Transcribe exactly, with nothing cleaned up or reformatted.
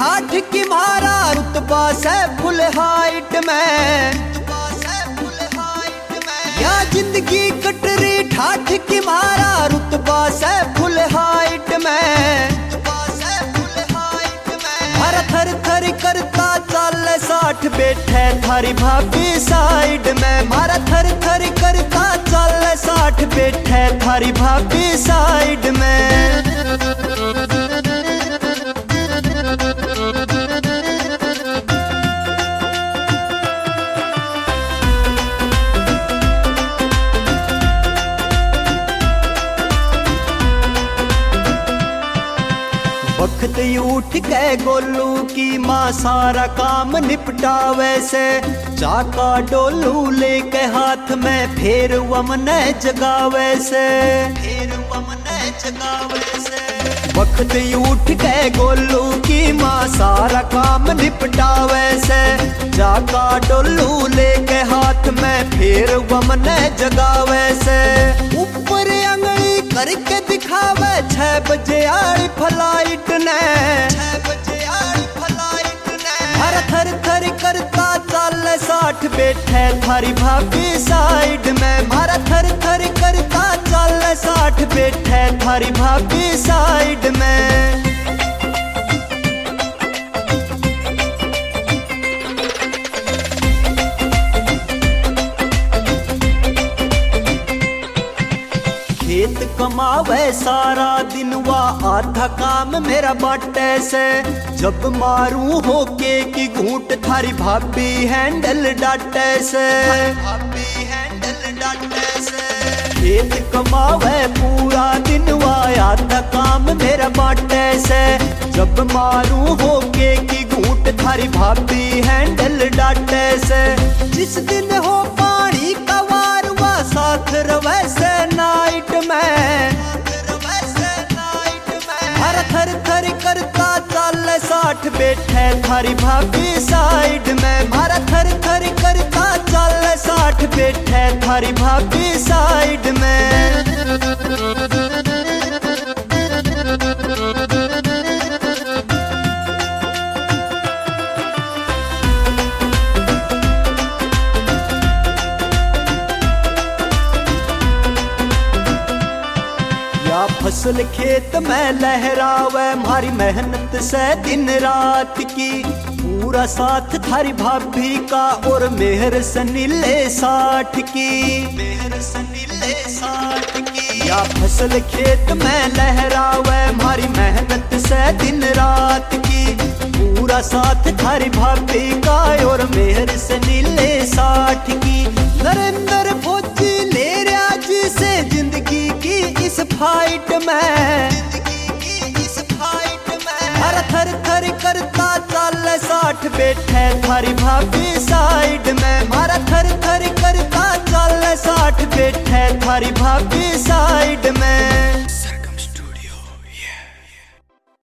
ठाठ की मारा रुतबा से फुल हाइट में, या जिंदगी कटरी ठाठ की मारा रुतबा से फुल हाइट में। मारा थर थर करता चल साठ बैठे थारी भाभी साइड में, मारा थर थर करता चल साठ बैठे थारी भाभी साइड में। वक्त उठ के गोलू की माँ सारा काम निपटावे से, चाका डोलू लेके हाथ में फेर वमने जगावे से, फेर वमने जगावे से। वक्त उठ के गोलू की माँ सारा काम निपटावे से, चाका डोलू लेके हाथ में फेर वमने जगावे से। ऊपर अंगली करके दिखावे छह बजे आई फ्लाइट ने, छह बजे आई फ्लाइट ने। हर थर थर करता चल साठ बैठे थारी भाभी साइड में, मारा थर थर करता चल साठ बैठे थारी भाभी साइड में। खेत कमावे सारा दिन वा आधा काम मेरा बाटे से, जब मारू होके की घूंट थारी भाभी हैंडल डाटे से, भाभी हैंडल डाटे से। खेत कमावे पूरा दिन वा आधा काम मेरा बाटे से, जब मारू होके की घूंट थारी भाभी हैंडल डाटे से। जिस दिन हो पानी का वार वा साथ रवे से नाइट में, हर थर थर करता चल साठ बैठे थारी भाभी साइड में, मारा थर थर करता चल साठ बैठे थारी भाभी साइड में। फसल खेत में लहरावे मारी मेहनत से दिन रात की, पूरा साथ थारी भाभी का और मेहर सनीले साठ की, मेहर सनीले साठ की। या फसल खेत में लहरावे मारी मेहनत से दिन रात की, पूरा साथ थारी भाभी का और मेहर सनीले साठ की। नरेंद्र फौजी ले रहा जी से जिंदगी की इस फाइट में, इस फाइट में। हर थर थर करता चल साठ बैठे थारी भाभी साइड में, मारा थर थर करता चल साठ बैठे थारी भाभी साइड में।